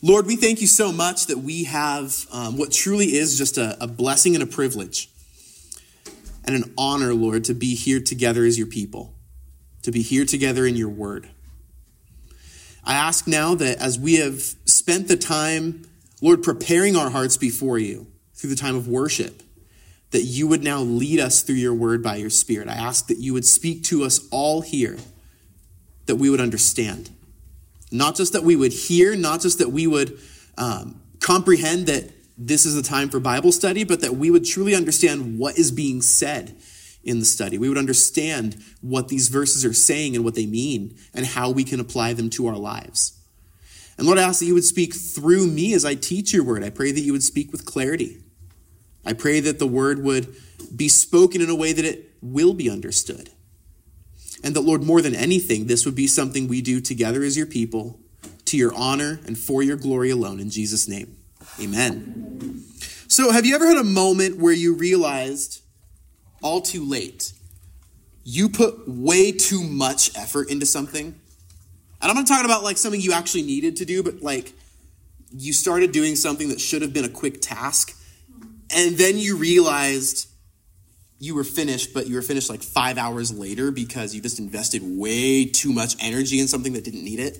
Lord, we thank you so much that we have what truly is just a blessing and a privilege and an honor, Lord, to be here together as your people, to be here together in your word. I ask now that as we have spent the time, Lord, preparing our hearts before you through the time of worship, that you would now lead us through your word by your Spirit. I ask that you would speak to us all here, that we would understand. Not just that we would hear, not just that we would comprehend that this is the time for Bible study, but that we would truly understand what is being said in the study. We would understand what these verses are saying and what they mean and how we can apply them to our lives. And Lord, I ask that you would speak through me as I teach your word. I pray that you would speak with clarity. I pray that the word would be spoken in a way that it will be understood. And that, Lord, more than anything, this would be something we do together as your people, to your honor and for your glory alone. In Jesus' name, amen. So have you ever had a moment where you realized all too late you put way too much effort into something? And I'm not talking about like something you actually needed to do, but like you started doing something that should have been a quick task, and then you realized you were finished, but you were finished like 5 hours later because you just invested way too much energy in something that didn't need it.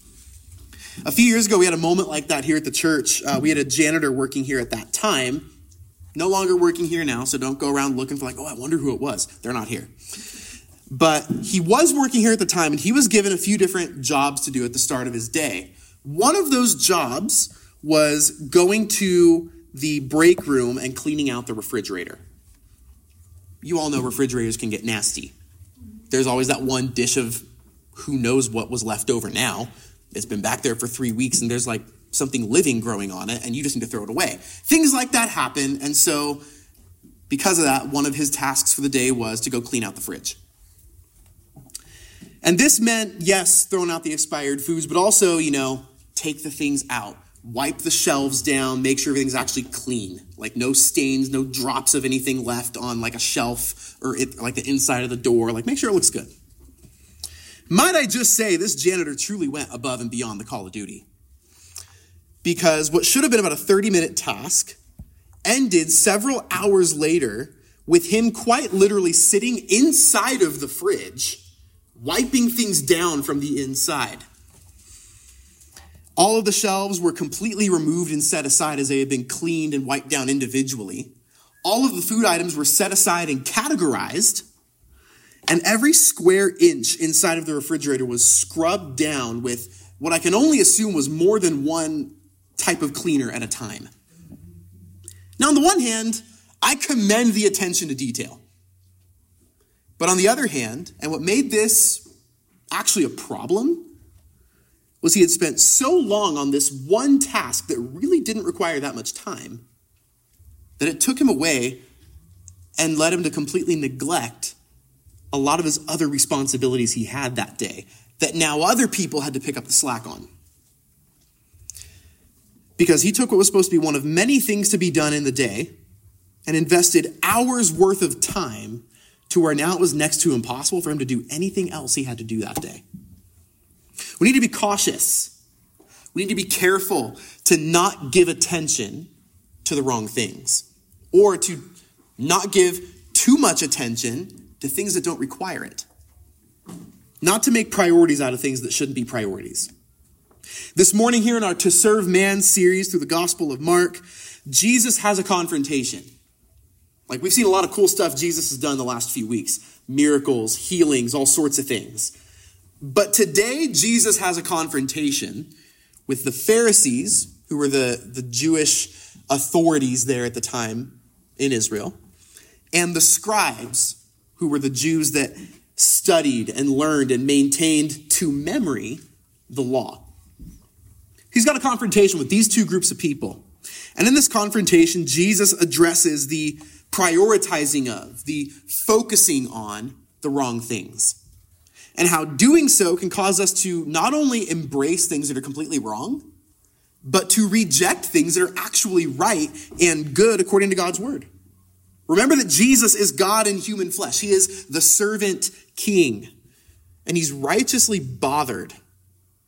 A few years ago, we had a moment like that here at the church. We had a janitor working here at that time, no longer working here now, so don't go around looking for like, oh, I wonder who it was. They're not here. But he was working here at the time, and he was given a few different jobs to do at the start of his day. One of those jobs was going to the break room and cleaning out the refrigerator. You all know refrigerators can get nasty. There's always that one dish of who knows what was left over now. It's been back there for 3 weeks and there's like something living growing on it and you just need to throw it away. Things like that happen. And so because of that, one of his tasks for the day was to go clean out the fridge. And this meant, yes, throwing out the expired foods, but also, take the things out. Wipe the shelves down, make sure everything's actually clean. Like no stains, no drops of anything left on like a shelf or like the inside of the door. Like make sure it looks good. Might I just say this janitor truly went above and beyond the call of duty. Because what should have been about a 30-minute task ended several hours later with him quite literally sitting inside of the fridge, wiping things down from the inside. All of the shelves were completely removed and set aside as they had been cleaned and wiped down individually. All of the food items were set aside and categorized, and every square inch inside of the refrigerator was scrubbed down with what I can only assume was more than one type of cleaner at a time. Now, on the one hand, I commend the attention to detail. But on the other hand, and what made this actually a problem, was he had spent so long on this one task that really didn't require that much time that it took him away and led him to completely neglect a lot of his other responsibilities he had that day that now other people had to pick up the slack on. Because he took what was supposed to be one of many things to be done in the day and invested hours worth of time to where now it was next to impossible for him to do anything else he had to do that day. We need to be cautious. We need to be careful to not give attention to the wrong things or to not give too much attention to things that don't require it. Not to make priorities out of things that shouldn't be priorities. This morning here in our To Serve Man series through the Gospel of Mark, Jesus has a confrontation. Like we've seen a lot of cool stuff Jesus has done the last few weeks. Miracles, healings, all sorts of things. But today, Jesus has a confrontation with the Pharisees, who were the Jewish authorities there at the time in Israel, and the scribes, who were the Jews that studied and learned and maintained to memory the law. He's got a confrontation with these two groups of people. And in this confrontation, Jesus addresses the prioritizing of, the focusing on the wrong things. And how doing so can cause us to not only embrace things that are completely wrong, but to reject things that are actually right and good according to God's word. Remember that Jesus is God in human flesh. He is the servant king. And he's righteously bothered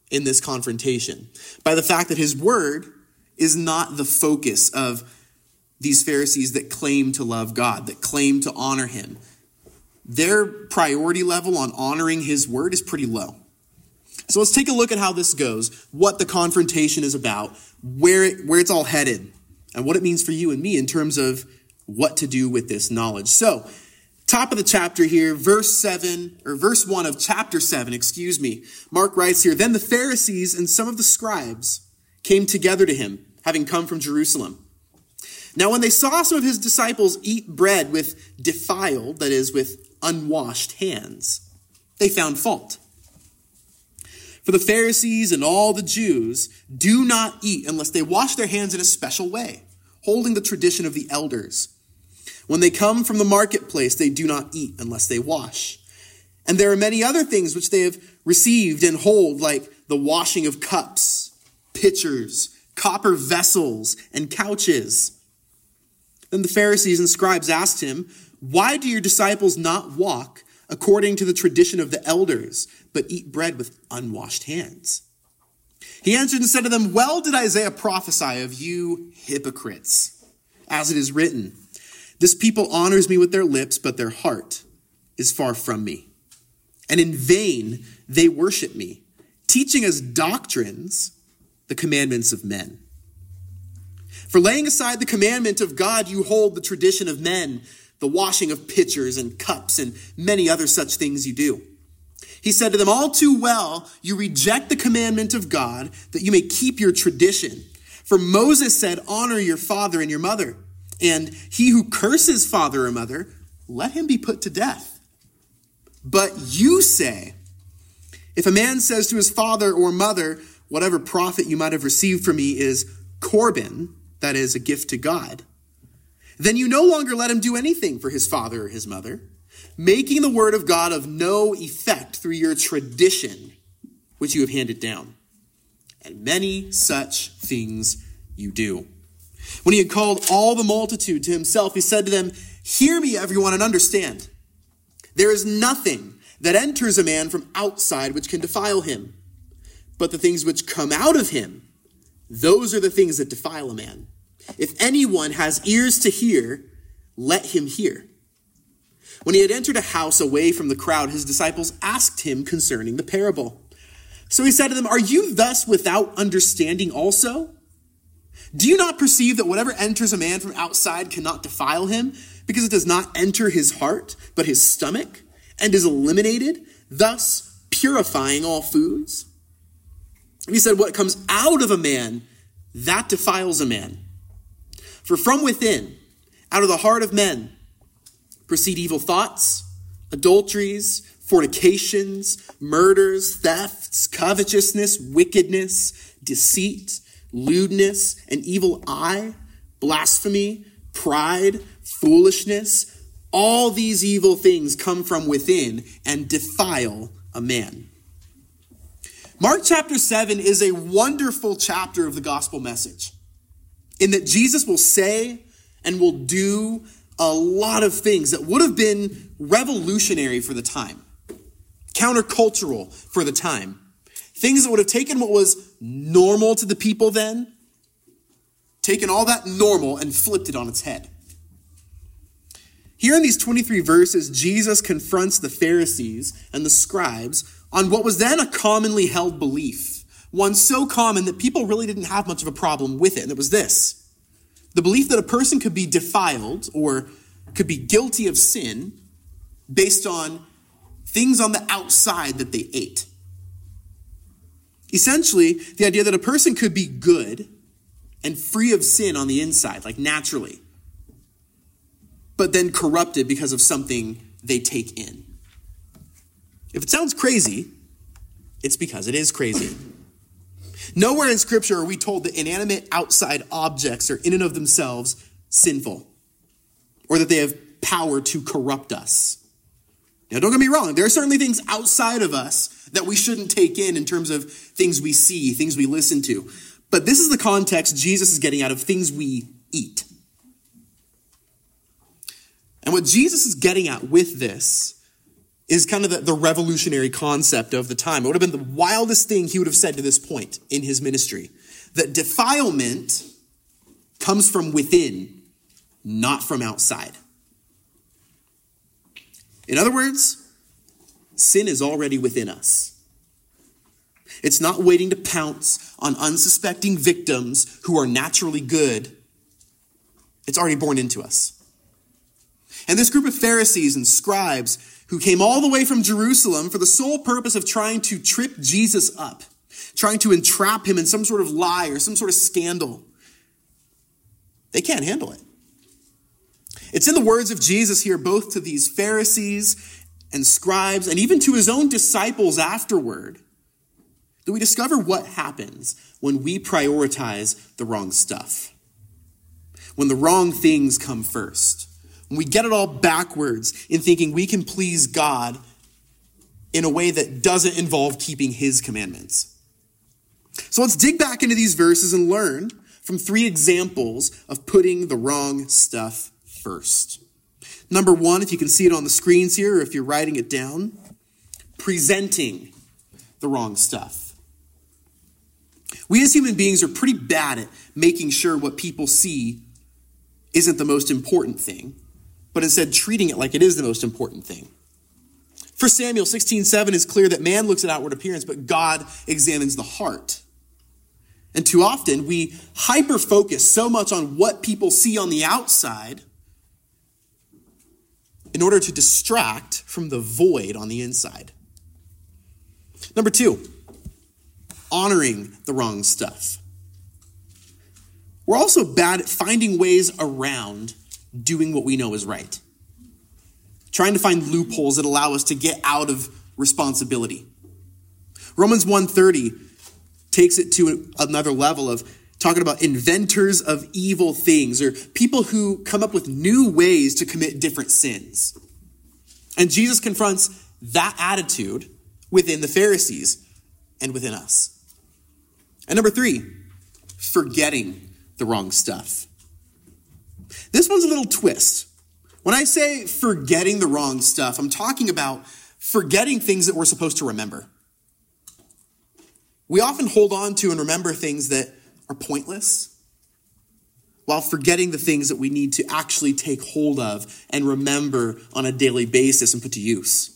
in this confrontation by the fact that his word is not the focus of these Pharisees that claim to love God, that claim to honor him. Their priority level on honoring his word is pretty low. So let's take a look at how this goes, what the confrontation is about, where it's all headed, and what it means for you and me in terms of what to do with this knowledge. So, top of the chapter here, verse 1 of chapter 7, Mark writes here, "Then the Pharisees and some of the scribes came together to him, having come from Jerusalem. Now when they saw some of his disciples eat bread with defiled, that is, with unwashed hands, they found fault. For the Pharisees and all the Jews do not eat unless they wash their hands in a special way, holding the tradition of the elders. When they come from the marketplace, they do not eat unless they wash. And there are many other things which they have received and hold, like the washing of cups, pitchers, copper vessels, and couches." Then the Pharisees and scribes asked him, "Why do your disciples not walk according to the tradition of the elders, but eat bread with unwashed hands?" He answered and said to them, "Well did Isaiah prophesy of you hypocrites, as it is written, 'This people honors me with their lips, but their heart is far from me. And in vain they worship me, teaching as doctrines the commandments of men. For laying aside the commandment of God, you hold the tradition of men, the washing of pitchers and cups, and many other such things you do.' He said to them, 'All too well, you reject the commandment of God, that you may keep your tradition. For Moses said, honor your father and your mother. And he who curses father or mother, let him be put to death. But you say, if a man says to his father or mother, whatever profit you might have received from me is Corban, that is a gift to God, then you no longer let him do anything for his father or his mother, making the word of God of no effect through your tradition, which you have handed down. And many such things you do.' When he had called all the multitude to himself, he said to them, 'Hear me, everyone, and understand. There is nothing that enters a man from outside which can defile him. But the things which come out of him, those are the things that defile a man. If anyone has ears to hear, let him hear.' When he had entered a house away from the crowd, his disciples asked him concerning the parable. So he said to them, 'Are you thus without understanding also? Do you not perceive that whatever enters a man from outside cannot defile him, because it does not enter his heart, but his stomach, and is eliminated, thus purifying all foods?' And he said, 'What comes out of a man, that defiles a man. For from within, out of the heart of men, proceed evil thoughts, adulteries, fornications, murders, thefts, covetousness, wickedness, deceit, lewdness, an evil eye, blasphemy, pride, foolishness. All these evil things come from within and defile a man.'" Mark chapter 7 is a wonderful chapter of the gospel message, in that Jesus will say and will do a lot of things that would have been revolutionary for the time, countercultural for the time, things that would have taken what was normal to the people then, taken all that normal and flipped it on its head. Here in these 23 verses, Jesus confronts the Pharisees and the scribes on what was then a commonly held belief, one so common that people really didn't have much of a problem with it, and it was this: the belief that a person could be defiled or could be guilty of sin based on things on the outside that they ate. Essentially, the idea that a person could be good and free of sin on the inside, like naturally, but then corrupted because of something they take in. If it sounds crazy, it's because it is crazy. Nowhere in Scripture are we told that inanimate outside objects are in and of themselves sinful, or that they have power to corrupt us. Now, don't get me wrong. There are certainly things outside of us that we shouldn't take in terms of things we see, things we listen to. But this is the context Jesus is getting out of things we eat. And what Jesus is getting at with this is kind of the revolutionary concept of the time. It would have been the wildest thing he would have said to this point in his ministry. That defilement comes from within, not from outside. In other words, sin is already within us. It's not waiting to pounce on unsuspecting victims who are naturally good. It's already born into us. And this group of Pharisees and scribes who came all the way from Jerusalem for the sole purpose of trying to trip Jesus up, trying to entrap him in some sort of lie or some sort of scandal, they can't handle it. It's in the words of Jesus here, both to these Pharisees and scribes, and even to his own disciples afterward, that we discover what happens when we prioritize the wrong stuff. When the wrong things come first. When we get it all backwards in thinking we can please God in a way that doesn't involve keeping his commandments. So let's dig back into these verses and learn from 3 examples of putting the wrong stuff first. Number 1, if you can see it on the screens here, or if you're writing it down, presenting the wrong stuff. We as human beings are pretty bad at making sure what people see isn't the most important thing, but instead treating it like it is the most important thing. 1 Samuel 16:7 is clear that man looks at outward appearance, but God examines the heart. And too often we hyper-focus so much on what people see on the outside in order to distract from the void on the inside. Number 2, honoring the wrong stuff. We're also bad at finding ways around doing what we know is right. Trying to find loopholes that allow us to get out of responsibility. Romans 1:30 takes it to another level of talking about inventors of evil things, or people who come up with new ways to commit different sins. And Jesus confronts that attitude within the Pharisees and within us. And number 3, forgetting the wrong stuff. This one's a little twist. When I say forgetting the wrong stuff, I'm talking about forgetting things that we're supposed to remember. We often hold on to and remember things that are pointless, while forgetting the things that we need to actually take hold of and remember on a daily basis and put to use.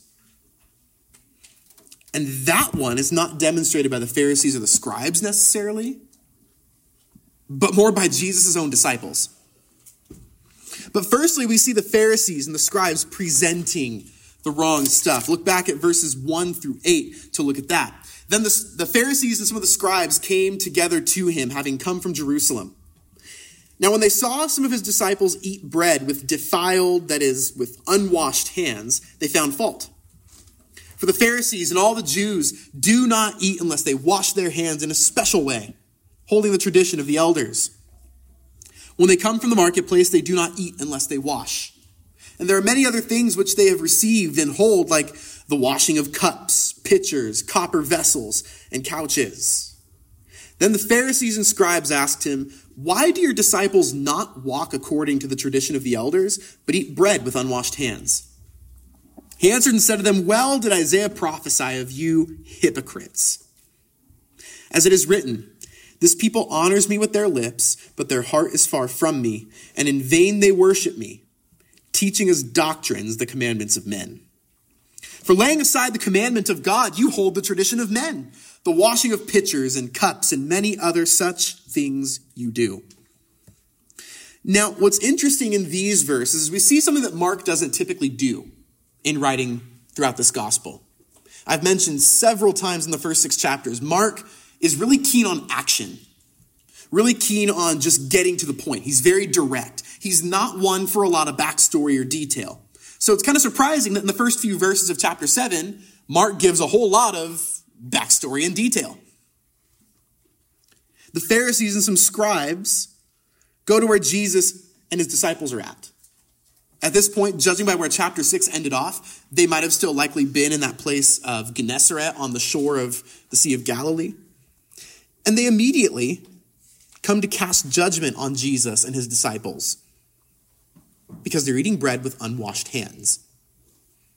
And that one is not demonstrated by the Pharisees or the scribes necessarily, but more by Jesus' own disciples. But firstly, we see the Pharisees and the scribes presenting the wrong stuff. Look back at verses 1-8 to look at that. Then the Pharisees and some of the scribes came together to him, having come from Jerusalem. Now, when they saw some of his disciples eat bread with defiled, that is, with unwashed hands, they found fault. For the Pharisees and all the Jews do not eat unless they wash their hands in a special way, holding the tradition of the elders. When they come from the marketplace, they do not eat unless they wash. And there are many other things which they have received and hold, like the washing of cups, pitchers, copper vessels, and couches. Then the Pharisees and scribes asked him, "Why do your disciples not walk according to the tradition of the elders, but eat bread with unwashed hands?" He answered and said to them, "Well did Isaiah prophesy of you hypocrites. As it is written, this people honors me with their lips, but their heart is far from me, and in vain they worship me, teaching as doctrines the commandments of men. For laying aside the commandment of God, you hold the tradition of men, the washing of pitchers and cups and many other such things you do." Now, what's interesting in these verses is we see something that Mark doesn't typically do in writing throughout this gospel. I've mentioned several times in the first 6 chapters, Mark is really keen on action, really keen on just getting to the point. He's very direct. He's not one for a lot of backstory or detail. So it's kind of surprising that in the first few verses of chapter 7, Mark gives a whole lot of backstory and detail. The Pharisees and some scribes go to where Jesus and his disciples are at. At this point, judging by where chapter 6 ended off, they might have still likely been in that place of Gennesaret on the shore of the Sea of Galilee. And they immediately come to cast judgment on Jesus and his disciples because they're eating bread with unwashed hands.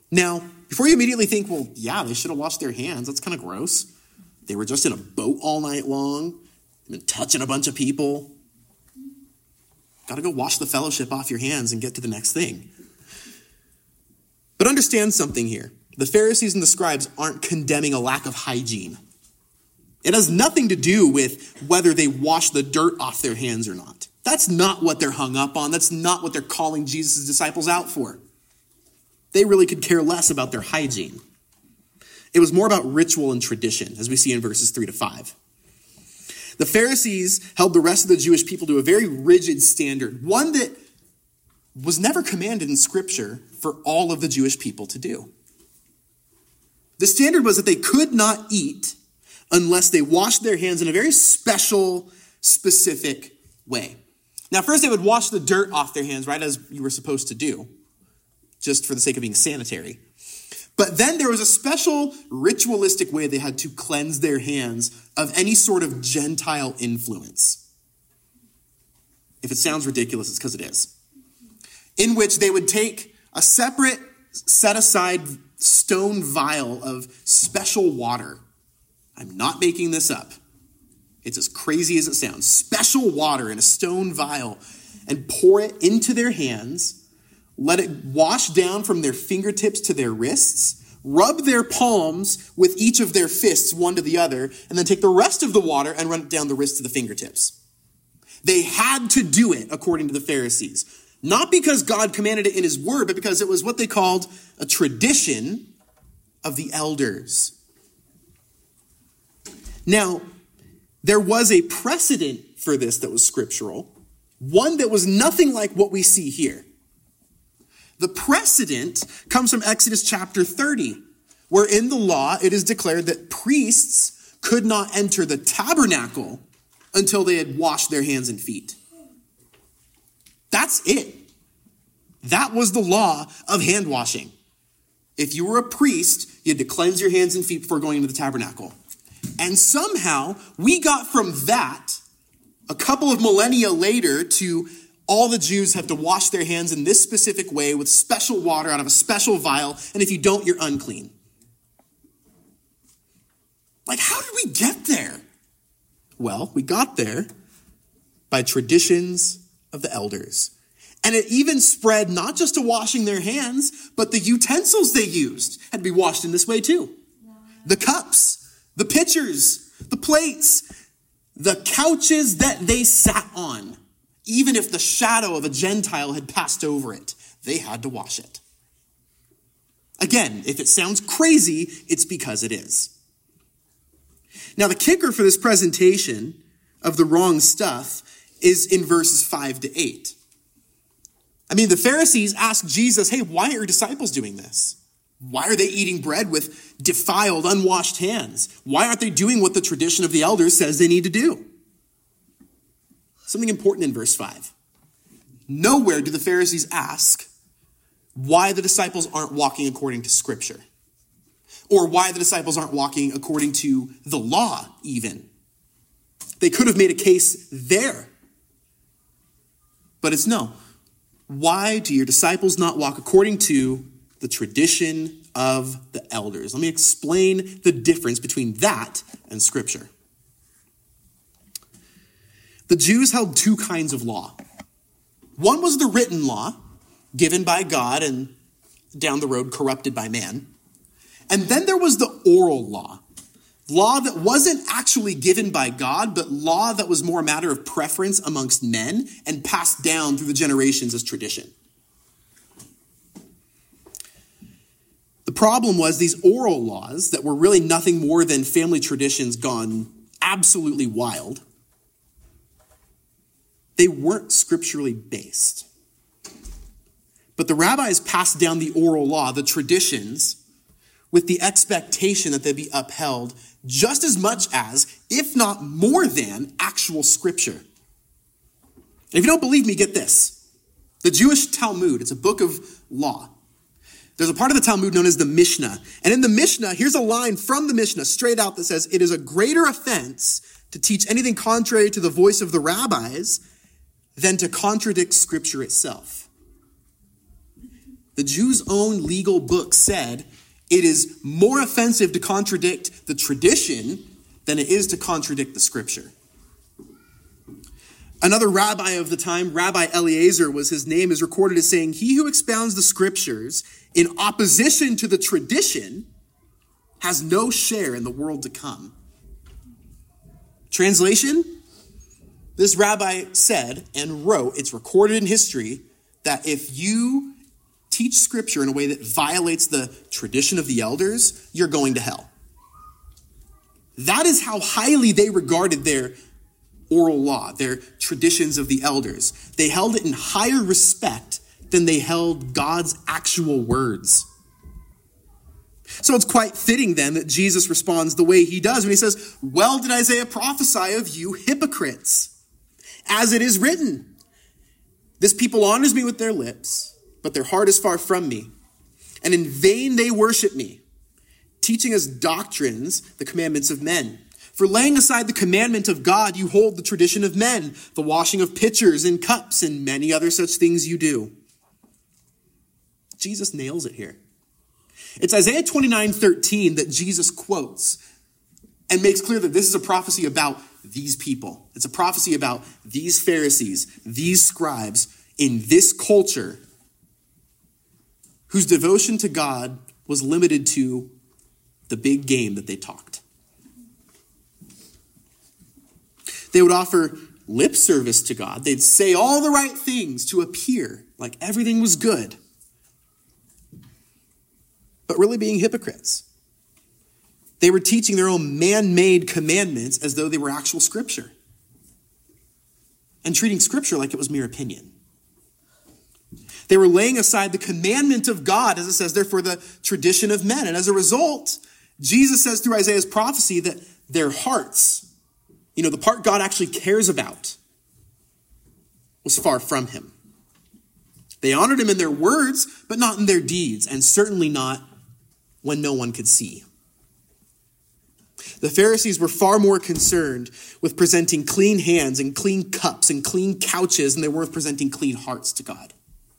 Now, before you immediately think, well, yeah, they should have washed their hands. That's kind of gross. They were just in a boat all night long, been touching a bunch of people. Got to go wash the fellowship off your hands and get to the next thing. But understand something here. The Pharisees and the scribes aren't condemning a lack of hygiene. It has nothing to do with whether they wash the dirt off their hands or not. That's not what they're hung up on. That's not what they're calling Jesus' disciples out for. They really could care less about their hygiene. It was more about ritual and tradition, as we see in verses 3-5. The Pharisees held the rest of the Jewish people to a very rigid standard, one that was never commanded in Scripture for all of the Jewish people to do. The standard was that they could not eat unless they washed their hands in a very special, specific way. Now, first they would wash the dirt off their hands, right, as you were supposed to do, just for the sake of being sanitary. But then there was a special ritualistic way they had to cleanse their hands of any sort of Gentile influence. If it sounds ridiculous, it's because it is. In which they would take a separate, set-aside stone vial of special water. I'm not making this up. It's as crazy as it sounds. Special water in a stone vial, and pour it into their hands. Let it wash down from their fingertips to their wrists, rub their palms with each of their fists, one to the other, and then take the rest of the water and run it down the wrist to the fingertips. They had to do it, according to the Pharisees. Not because God commanded it in his word, but because it was what they called a tradition of the elders. Now, there was a precedent for this that was scriptural, one that was nothing like what we see here. The precedent comes from Exodus chapter 30, where in the law it is declared that priests could not enter the tabernacle until they had washed their hands and feet. That's it. That was the law of hand washing. If you were a priest, you had to cleanse your hands and feet before going into the tabernacle. And somehow we got from that a couple of millennia later to all the Jews have to wash their hands in this specific way with special water out of a special vial. And if you don't, you're unclean. Like, how did we get there? Well, we got there by traditions of the elders. And it even spread not just to washing their hands, but the utensils they used had to be washed in this way too. The cups, the pitchers, the plates, the couches that they sat on. Even if the shadow of a Gentile had passed over it, they had to wash it. Again, if it sounds crazy, it's because it is. Now, the kicker for this presentation of the wrong stuff is in verses 5-8. I mean, the Pharisees asked Jesus, hey, why are your disciples doing this? Why are they eating bread with defiled, unwashed hands? Why aren't they doing what the tradition of the elders says they need to do? Something important in verse 5. Nowhere do the Pharisees ask why the disciples aren't walking according to Scripture, or why the disciples aren't walking according to the law even. They could have made a case there. But it's no. Why do your disciples not walk according to the tradition of the elders? Let me explain the difference between that and Scripture. The Jews held two kinds of law. One was the written law, given by God and down the road corrupted by man. And then there was the oral law that wasn't actually given by God, but law that was more a matter of preference amongst men and passed down through the generations as tradition. The problem was these oral laws that were really nothing more than family traditions gone absolutely wild. They weren't scripturally based. But the rabbis passed down the oral law, the traditions, with the expectation that they'd be upheld just as much as, if not more than, actual Scripture. And if you don't believe me, get this. The Jewish Talmud, it's a book of law. There's a part of the Talmud known as the Mishnah. And in the Mishnah, here's a line from the Mishnah straight out that says, it is a greater offense to teach anything contrary to the voice of the rabbis than to contradict Scripture itself. The Jews' own legal book said it is more offensive to contradict the tradition than it is to contradict the scripture. Another rabbi of the time, Rabbi Eliezer was his name, is recorded as saying, "He who expounds the scriptures in opposition to the tradition has no share in the world to come." Translation? This rabbi said and wrote, it's recorded in history, that if you teach scripture in a way that violates the tradition of the elders, you're going to hell. That is how highly they regarded their oral law, their traditions of the elders. They held it in higher respect than they held God's actual words. So it's quite fitting then that Jesus responds the way he does when he says, "Well did Isaiah prophesy of you hypocrites, as it is written, this people honors me with their lips, but their heart is far from me. And in vain they worship me, teaching as doctrines the commandments of men. For laying aside the commandment of God, you hold the tradition of men, the washing of pitchers and cups, and many other such things you do." Jesus nails it here. It's Isaiah 29:13 that Jesus quotes and makes clear that this is a prophecy about these people. It's a prophecy about these Pharisees, these scribes in this culture whose devotion to God was limited to the big game that they talked. They would offer lip service to God. They'd say all the right things to appear like everything was good, but really being hypocrites. They were teaching their own man-made commandments as though they were actual scripture, and treating scripture like it was mere opinion. They were laying aside the commandment of God, as it says there, for the tradition of men. And as a result, Jesus says through Isaiah's prophecy that their hearts, the part God actually cares about, was far from him. They honored him in their words, but not in their deeds, and certainly not when no one could see. The Pharisees were far more concerned with presenting clean hands and clean cups and clean couches than they were with presenting clean hearts to God.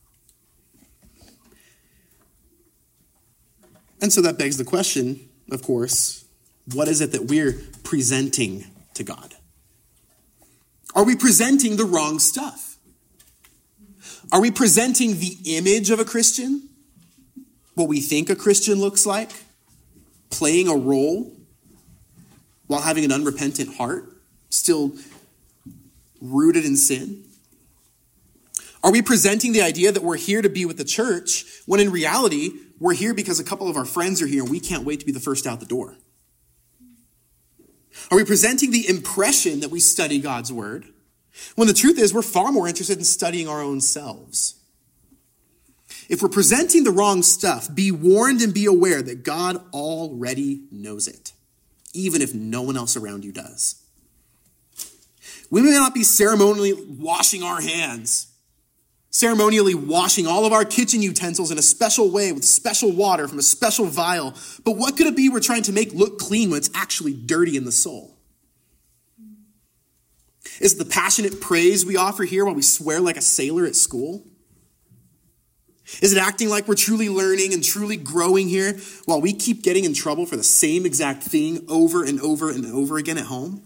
And so that begs the question, of course, what is it that we're presenting to God? Are we presenting the wrong stuff? Are we presenting the image of a Christian? What we think a Christian looks like? Playing a role while having an unrepentant heart, still rooted in sin? Are we presenting the idea that we're here to be with the church when in reality, we're here because a couple of our friends are here and we can't wait to be the first out the door? Are we presenting the impression that we study God's word when the truth is we're far more interested in studying our own selves? If we're presenting the wrong stuff, be warned and be aware that God already knows it, even if no one else around you does. We may not be ceremonially washing our hands, ceremonially washing all of our kitchen utensils in a special way with special water from a special vial. But what could it be we're trying to make look clean when it's actually dirty in the soul? Is it the passionate praise we offer here while we swear like a sailor at school? Is it acting like we're truly learning and truly growing here while we keep getting in trouble for the same exact thing over and over and over again at home?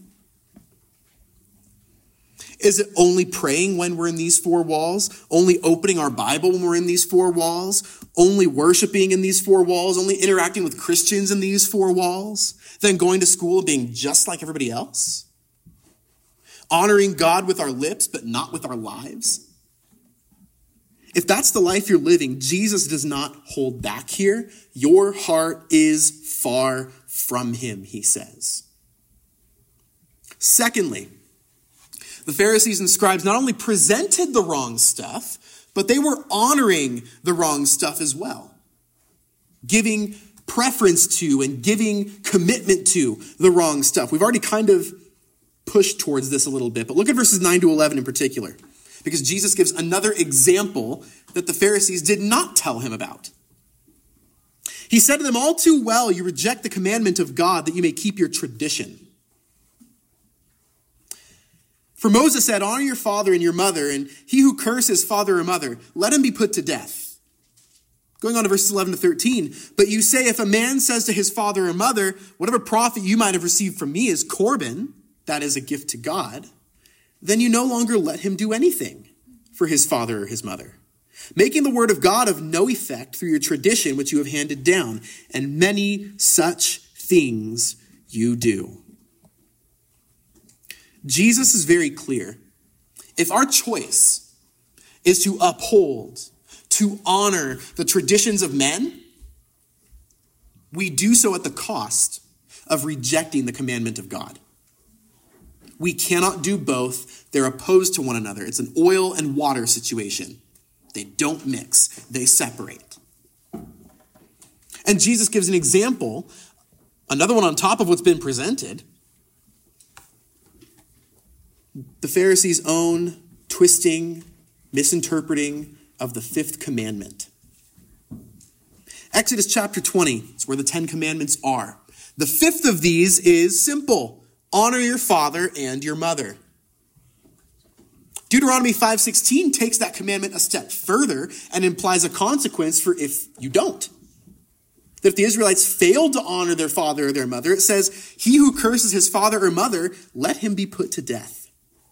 Is it only praying when we're in these four walls? Only opening our Bible when we're in these four walls? Only worshiping in these four walls? Only interacting with Christians in these four walls? Then going to school and being just like everybody else? Honoring God with our lips, but not with our lives? If that's the life you're living, Jesus does not hold back here. Your heart is far from him, he says. Secondly, the Pharisees and scribes not only presented the wrong stuff, but they were honoring the wrong stuff as well. Giving preference to and giving commitment to the wrong stuff. We've already kind of pushed towards this a little bit, but look at verses 9 to 11 in particular, because Jesus gives another example that the Pharisees did not tell him about. He said to them, "All too well, you reject the commandment of God that you may keep your tradition. For Moses said, honor your father and your mother, and he who curses father or mother, let him be put to death. Going on to verses 11 to 13. But you say, if a man says to his father or mother, whatever profit you might have received from me is Corban, that is a gift to God, then you no longer let him do anything for his father or his mother, making the word of God of no effect through your tradition which you have handed down, and many such things you do. Jesus is very clear. If our choice is to uphold, to honor the traditions of men, we do so at the cost of rejecting the commandment of God. We cannot do both. They're opposed to one another. It's an oil and water situation. They don't mix. They separate. And Jesus gives an example, another one on top of what's been presented. The Pharisees' own twisting, misinterpreting of the fifth commandment. Exodus chapter 20 is where the 10 commandments are. The fifth of these is simple. Honor your father and your mother. Deuteronomy 5:16 takes that commandment a step further and implies a consequence for if you don't. That if the Israelites failed to honor their father or their mother, it says, he who curses his father or mother, let him be put to death.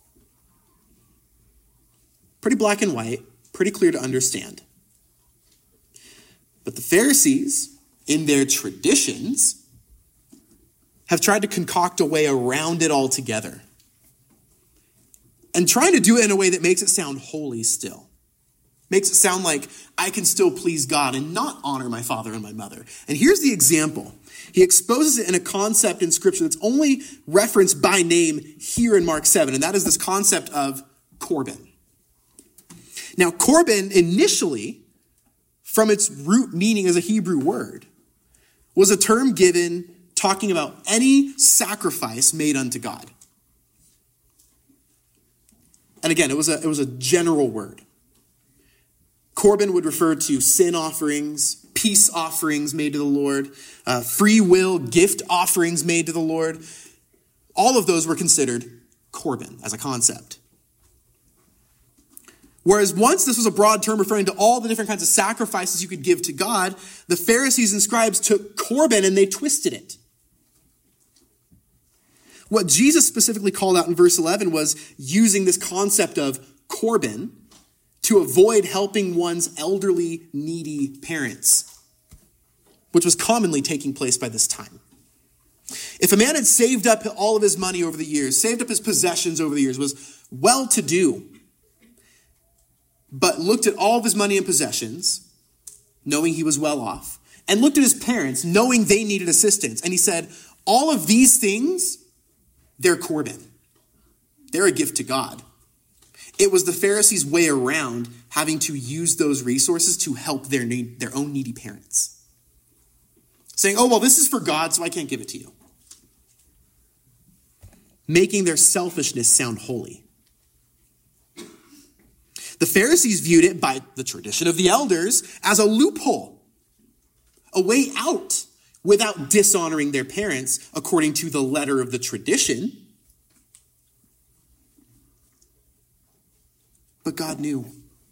Pretty black and white, pretty clear to understand. But the Pharisees, in their traditions, have tried to concoct a way around it altogether. And trying to do it in a way that makes it sound holy still. Makes it sound like I can still please God and not honor my father and my mother. And here's the example. He exposes it in a concept in Scripture that's only referenced by name here in Mark 7, and that is this concept of Corban. Now, Corban initially, from its root meaning as a Hebrew word, was a term given talking about any sacrifice made unto God. And again, it was a general word. Corban would refer to sin offerings, peace offerings made to the Lord, free will gift offerings made to the Lord. All of those were considered Corban as a concept. Whereas once this was a broad term referring to all the different kinds of sacrifices you could give to God, the Pharisees and scribes took Corban and they twisted it. What Jesus specifically called out in verse 11 was using this concept of Corban to avoid helping one's elderly, needy parents, which was commonly taking place by this time. If a man had saved up all of his money over the years, saved up his possessions over the years, was well-to-do, but looked at all of his money and possessions, knowing he was well off, and looked at his parents, knowing they needed assistance, and he said, all of these things, they're Corban. They're a gift to God. It was the Pharisees' way around having to use those resources to help their own needy parents. Saying, oh, well, this is for God, so I can't give it to you. Making their selfishness sound holy. The Pharisees viewed it by the tradition of the elders as a loophole, a way out without dishonoring their parents according to the letter of the tradition. But God knew.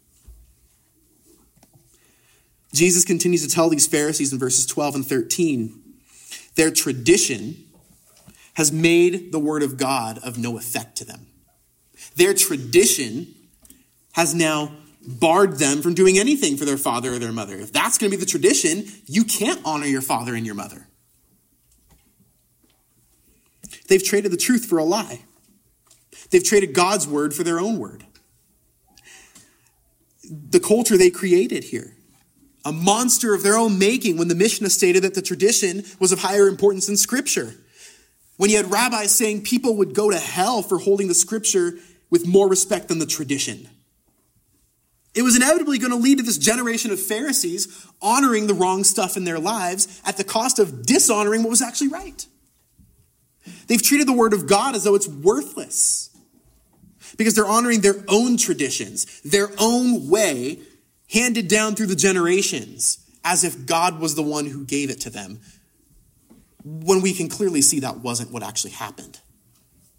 Jesus continues to tell these Pharisees in verses 12 and 13, their tradition has made the word of God of no effect to them. Their tradition has now barred them from doing anything for their father or their mother. If that's going to be the tradition, you can't honor your father and your mother. They've traded the truth for a lie. They've traded God's word for their own word. The culture they created here, a monster of their own making when the Mishnah stated that the tradition was of higher importance than Scripture. When you had rabbis saying people would go to hell for holding the Scripture with more respect than the tradition. It was inevitably going to lead to this generation of Pharisees honoring the wrong stuff in their lives at the cost of dishonoring what was actually right. They've treated the word of God as though it's worthless because they're honoring their own traditions, their own way, handed down through the generations, as if God was the one who gave it to them, when we can clearly see that wasn't what actually happened.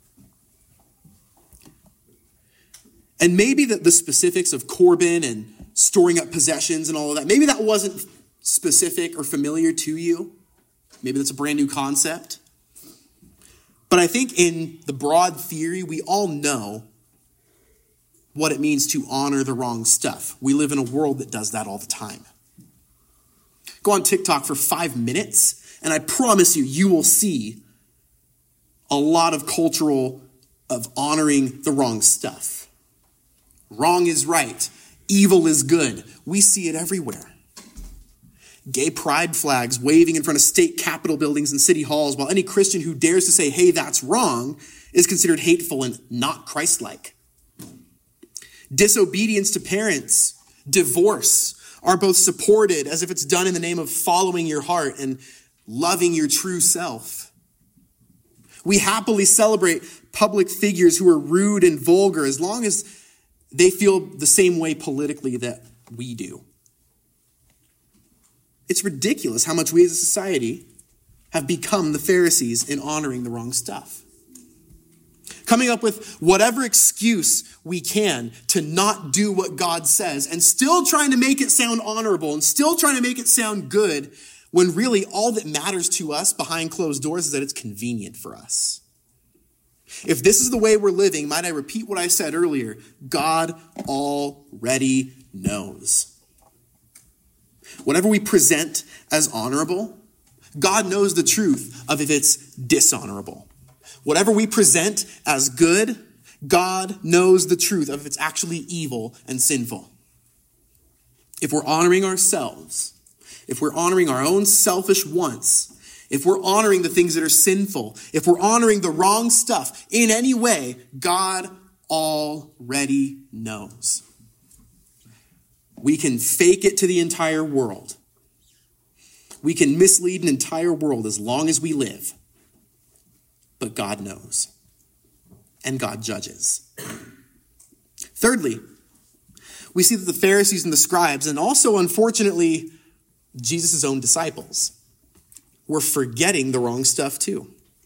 And maybe that the specifics of Corban and storing up possessions and all of that. Maybe that wasn't specific or familiar to you. Maybe that's a brand new concept. But I think in the broad theory, we all know what it means to honor the wrong stuff. We live in a world that does that all the time. Go on TikTok for 5 minutes, and I promise you, you will see a lot of cultural of honoring the wrong stuff. Wrong is right. Evil is good. We see it everywhere. Gay pride flags waving in front of state capitol buildings and city halls, while any Christian who dares to say, hey, that's wrong, is considered hateful and not Christ-like. Disobedience to parents, divorce, are both supported as if it's done in the name of following your heart and loving your true self. We happily celebrate public figures who are rude and vulgar as long as they feel the same way politically that we do. It's ridiculous how much we as a society have become the Pharisees in honoring the wrong stuff. Coming up with whatever excuse we can to not do what God says and still trying to make it sound honorable and still trying to make it sound good when really all that matters to us behind closed doors is that it's convenient for us. If this is the way we're living, might I repeat what I said earlier? God already knows. Whatever we present as honorable, God knows the truth of if it's dishonorable. Whatever we present as good, God knows the truth of if it's actually evil and sinful. If we're honoring ourselves, if we're honoring our own selfish wants, if we're honoring the things that are sinful, if we're honoring the wrong stuff in any way, God already knows. We can fake it to the entire world. We can mislead an entire world as long as we live. But God knows. And God judges. Thirdly, we see that the Pharisees and the scribes, and also, unfortunately, Jesus' own disciples, were forgetting the wrong stuff too.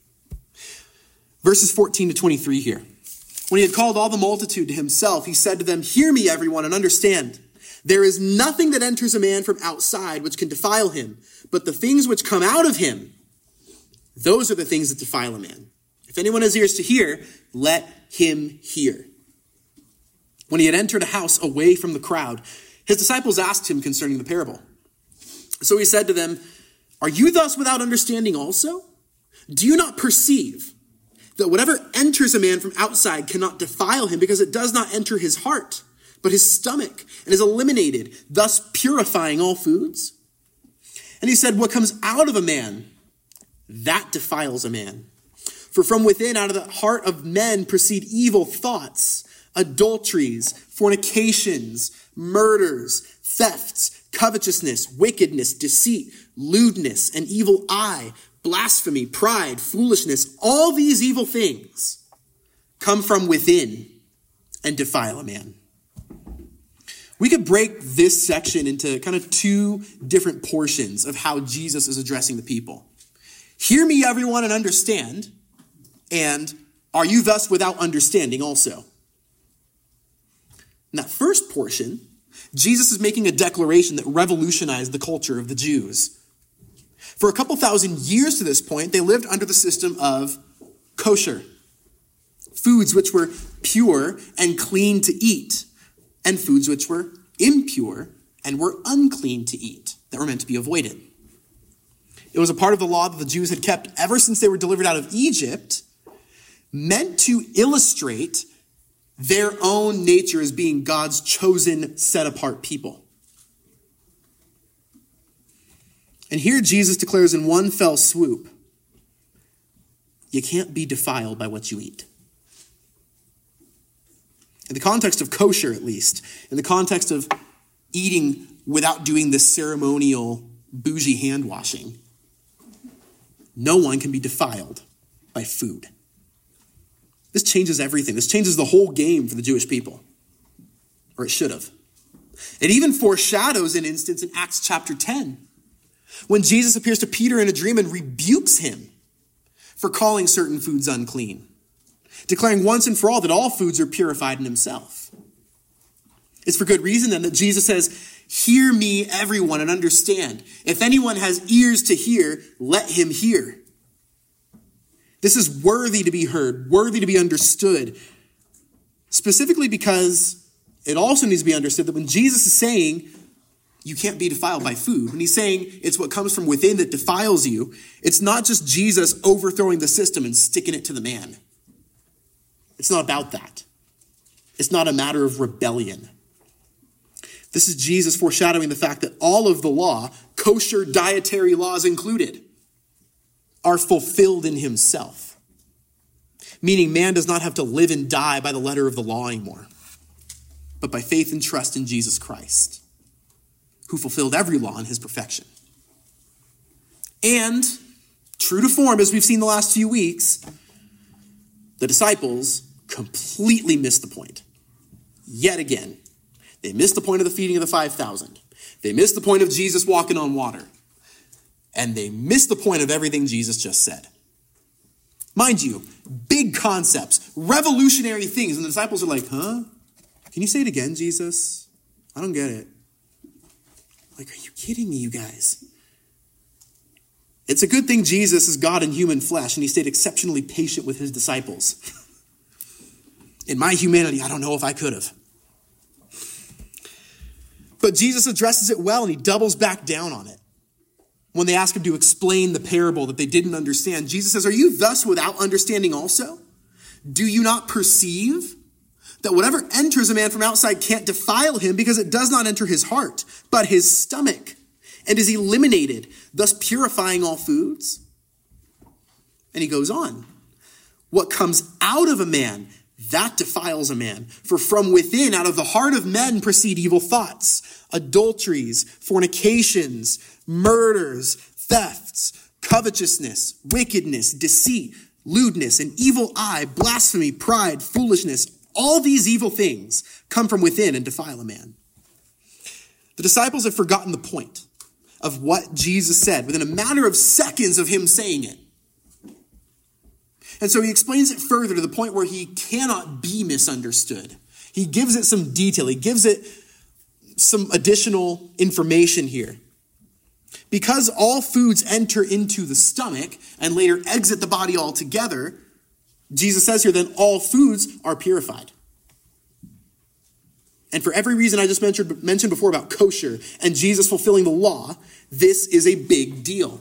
Verses 14 to 23 here. When he had called all the multitude to himself, he said to them, hear me, everyone, and understand. There is nothing that enters a man from outside which can defile him, but the things which come out of him, those are the things that defile a man. If anyone has ears to hear, let him hear. When he had entered a house away from the crowd, his disciples asked him concerning the parable. So he said to them, are you thus without understanding also? Do you not perceive that whatever enters a man from outside cannot defile him because it does not enter his heart, but his stomach, and is eliminated, thus purifying all foods? And he said, what comes out of a man, that defiles a man. For from within, out of the heart of men, proceed evil thoughts, adulteries, fornications, murders, thefts, covetousness, wickedness, deceit, lewdness, an evil eye, blasphemy, pride, foolishness. All these evil things come from within and defile a man. We could break this section into kind of two different portions of how Jesus is addressing the people. Hear me, everyone, and understand. And are you thus without understanding also? In that first portion, Jesus is making a declaration that revolutionized the culture of the Jews. For a couple thousand years to this point, they lived under the system of kosher, foods which were pure and clean to eat, and foods which were impure and were unclean to eat, that were meant to be avoided. It was a part of the law that the Jews had kept ever since they were delivered out of Egypt, meant to illustrate their own nature as being God's chosen, set-apart people. And here Jesus declares in one fell swoop, you can't be defiled by what you eat. In the context of kosher, at least, in the context of eating without doing this ceremonial bougie hand washing, no one can be defiled by food. This changes everything. This changes the whole game for the Jewish people. Or it should have. It even foreshadows an instance in Acts chapter 10, when Jesus appears to Peter in a dream and rebukes him for calling certain foods unclean, declaring once and for all that all foods are purified in himself. It's for good reason then that Jesus says, hear me, everyone, and understand. If anyone has ears to hear, let him hear. This is worthy to be heard, worthy to be understood, specifically because it also needs to be understood that when Jesus is saying you can't be defiled by food, when he's saying it's what comes from within that defiles you, it's not just Jesus overthrowing the system and sticking it to the man. It's not about that. It's not a matter of rebellion. This is Jesus foreshadowing the fact that all of the law, kosher dietary laws included, are fulfilled in himself. Meaning man does not have to live and die by the letter of the law anymore, but by faith and trust in Jesus Christ, who fulfilled every law in his perfection. And, true to form, as we've seen the last few weeks, the disciples completely missed the point. Yet again. They missed the point of the feeding of the 5,000. They missed the point of Jesus walking on water. And they missed the point of everything Jesus just said. Mind you, big concepts, revolutionary things. And the disciples are like, huh? Can you say it again, Jesus? I don't get it. Like, are you kidding me, you guys? It's a good thing Jesus is God in human flesh, and he stayed exceptionally patient with his disciples. In my humanity, I don't know if I could have. But Jesus addresses it well, and he doubles back down on it. When they ask him to explain the parable that they didn't understand, Jesus says, are you thus without understanding also? Do you not perceive that whatever enters a man from outside can't defile him because it does not enter his heart, but his stomach, and is eliminated, thus purifying all foods? And he goes on. What comes out of a man, that defiles a man. For from within, out of the heart of men, proceed evil thoughts, adulteries, fornications, murders, thefts, covetousness, wickedness, deceit, lewdness, an evil eye, blasphemy, pride, foolishness. All these evil things come from within and defile a man. The disciples have forgotten the point of what Jesus said within a matter of seconds of him saying it. And so he explains it further to the point where he cannot be misunderstood. He gives it some detail. He gives it some additional information here. Because all foods enter into the stomach and later exit the body altogether, Jesus says here, then all foods are purified. And for every reason I just mentioned before about kosher and Jesus fulfilling the law, this is a big deal.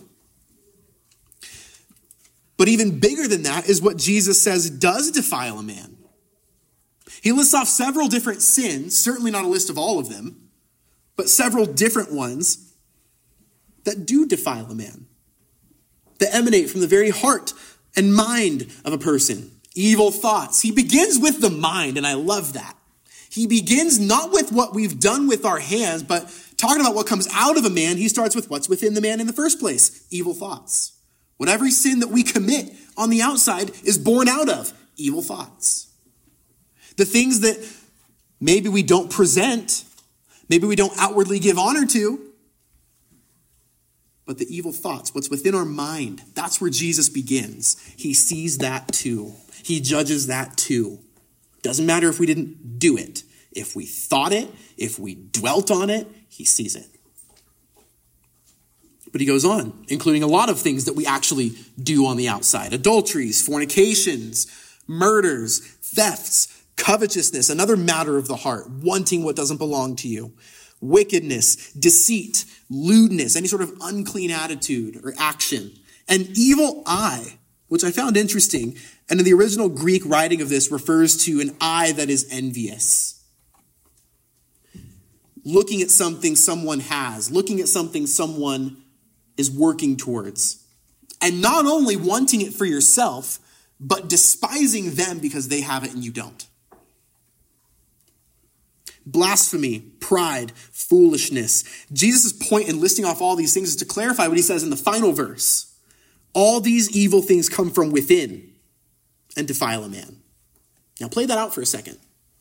But even bigger than that is what Jesus says does defile a man. He lists off several different sins, certainly not a list of all of them, but several different ones that do defile a man, that emanate from the very heart and mind of a person. Evil thoughts. He begins with the mind, and I love that. He begins not with what we've done with our hands, but talking about what comes out of a man, he starts with what's within the man in the first place. Evil thoughts. Whatever sin that we commit on the outside is born out of evil thoughts. The things that maybe we don't present, maybe we don't outwardly give honor to, but the evil thoughts, what's within our mind, that's where Jesus begins. He sees that too. He judges that too. Doesn't matter if we didn't do it. If we thought it, if we dwelt on it, he sees it. But he goes on, including a lot of things that we actually do on the outside. Adulteries, fornications, murders, thefts, covetousness, another matter of the heart, wanting what doesn't belong to you. Wickedness, deceit, lewdness, any sort of unclean attitude or action. An evil eye, which I found interesting, and in the original Greek writing of this refers to an eye that is envious. Looking at something someone has, looking at something someone is working towards. And not only wanting it for yourself, but despising them because they have it and you don't. Blasphemy, pride, foolishness. Jesus' point in listing off all these things is to clarify what he says in the final verse. All these evil things come from within and defile a man. Now play that out for a second.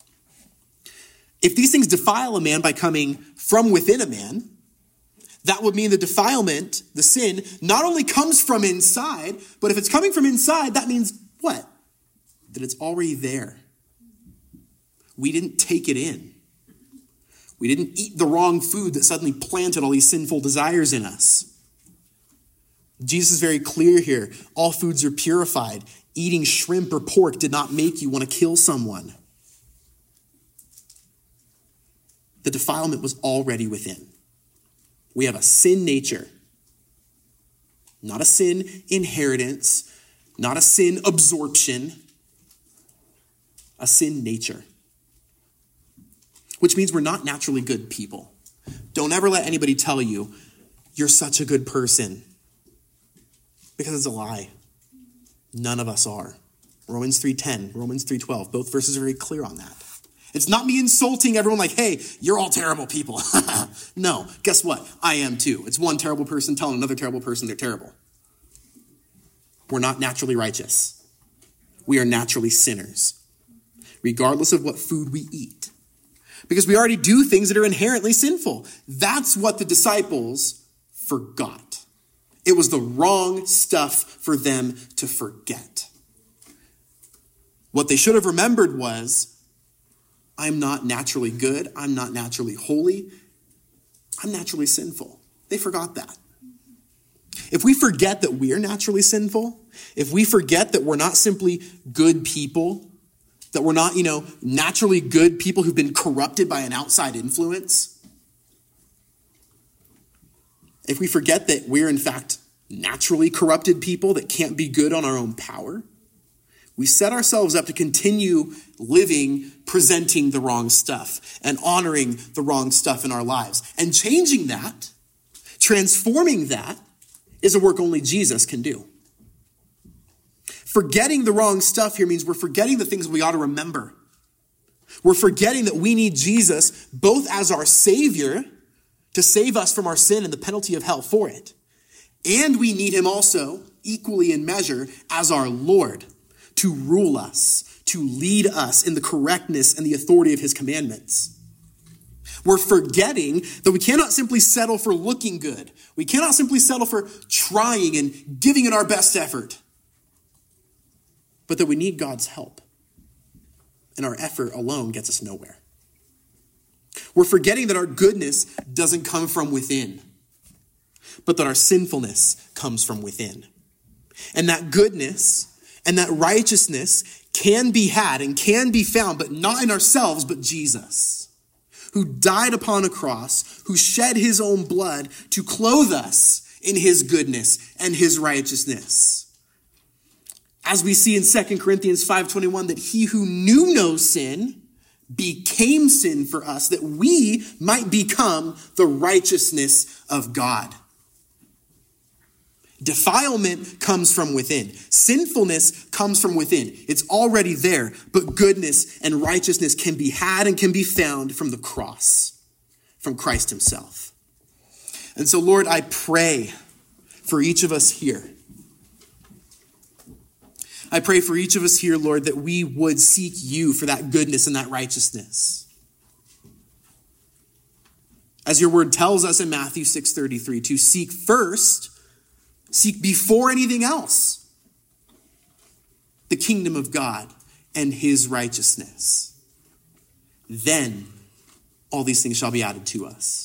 If these things defile a man by coming from within a man, that would mean the defilement, the sin, not only comes from inside, but if it's coming from inside, that means what? That it's already there. We didn't take it in. We didn't eat the wrong food that suddenly planted all these sinful desires in us. Jesus is very clear here. All foods are purified. Eating shrimp or pork did not make you want to kill someone. The defilement was already within. We have a sin nature, not a sin inheritance, not a sin absorption, a sin nature, which means we're not naturally good people. Don't ever let anybody tell you you're such a good person, because it's a lie. None of us are. Romans 3:10, Romans 3:12, both verses are very clear on that. It's not me insulting everyone like, hey, you're all terrible people. No, guess what? I am too. It's one terrible person telling another terrible person they're terrible. We're not naturally righteous. We are naturally sinners, regardless of what food we eat. Because we already do things that are inherently sinful. That's what the disciples forgot. It was the wrong stuff for them to forget. What they should have remembered was, I'm not naturally good. I'm not naturally holy. I'm naturally sinful. They forgot that. If we forget that we are naturally sinful, if we forget that we're not simply good people, that we're not, naturally good people who've been corrupted by an outside influence, if we forget that we're in fact naturally corrupted people that can't be good on our own power, we set ourselves up to continue living, presenting the wrong stuff and honoring the wrong stuff in our lives. And changing that, transforming that, is a work only Jesus can do. Forgetting the wrong stuff here means we're forgetting the things we ought to remember. We're forgetting that we need Jesus both as our Savior to save us from our sin and the penalty of hell for it. And we need him also, equally in measure, as our Lord to rule us, to lead us in the correctness and the authority of his commandments. We're forgetting that we cannot simply settle for looking good. We cannot simply settle for trying and giving it our best effort. But that we need God's help. And our effort alone gets us nowhere. We're forgetting that our goodness doesn't come from within, but that our sinfulness comes from within. And that goodness and that righteousness can be had and can be found, but not in ourselves, but Jesus, who died upon a cross, who shed his own blood to clothe us in his goodness and his righteousness. As we see in 2 Corinthians 5:21, that he who knew no sin became sin for us, that we might become the righteousness of God. Defilement comes from within. Sinfulness comes from within. It's already there, but goodness and righteousness can be had and can be found from the cross, from Christ himself. And so, Lord, I pray for each of us here. I pray for each of us here, Lord, that we would seek you for that goodness and that righteousness. As your word tells us in Matthew 6:33, to seek before anything else the kingdom of God and his righteousness. Then all these things shall be added to us.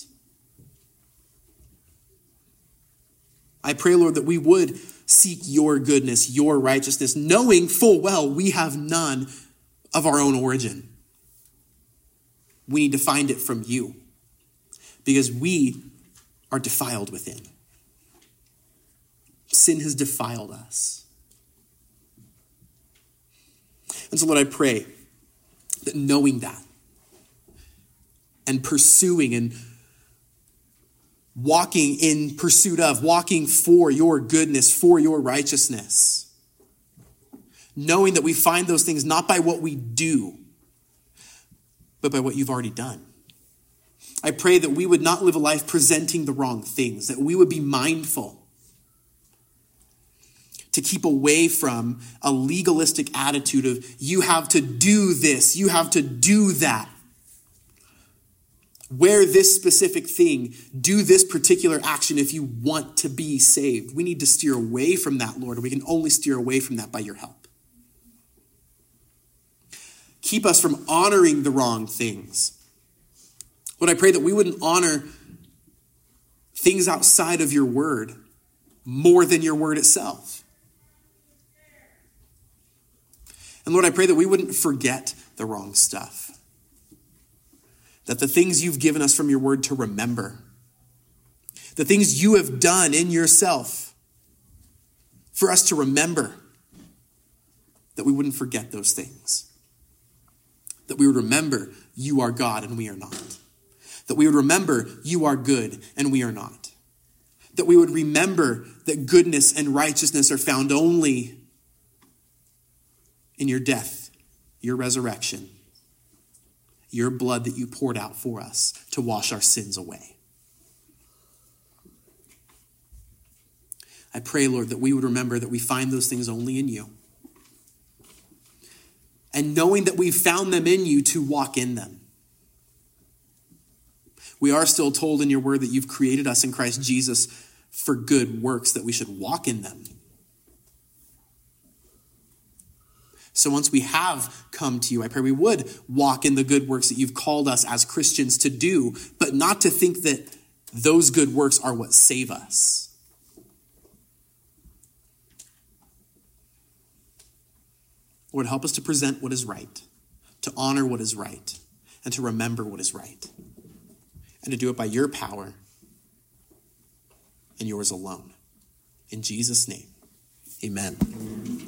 I pray, Lord, that we would seek your goodness, your righteousness, knowing full well we have none of our own origin. We need to find it from you because we are defiled within. Sin has defiled us. And so, Lord, I pray that knowing that and pursuing and walking in pursuit of, walking for your goodness, for your righteousness, knowing that we find those things not by what we do, but by what you've already done. I pray that we would not live a life presenting the wrong things, that we would be mindful to keep away from a legalistic attitude of you have to do this, you have to do that. Wear this specific thing, do this particular action if you want to be saved. We need to steer away from that, Lord. We can only steer away from that by your help. Keep us from honoring the wrong things. Lord, I pray that we wouldn't honor things outside of your word more than your word itself. And Lord, I pray that we wouldn't forget the wrong stuff. That the things you've given us from your word to remember, the things you have done in yourself for us to remember, that we wouldn't forget those things. That we would remember you are God and we are not. That we would remember you are good and we are not. That we would remember that goodness and righteousness are found only in your death, your resurrection, your blood that you poured out for us to wash our sins away. I pray, Lord, that we would remember that we find those things only in you. And knowing that we've found them in you, to walk in them. We are still told in your word that you've created us in Christ Jesus for good works, that we should walk in them. So once we have come to you, I pray we would walk in the good works that you've called us as Christians to do, but not to think that those good works are what save us. Lord, help us to present what is right, to honor what is right, and to remember what is right, and to do it by your power and yours alone. In Jesus' name, amen.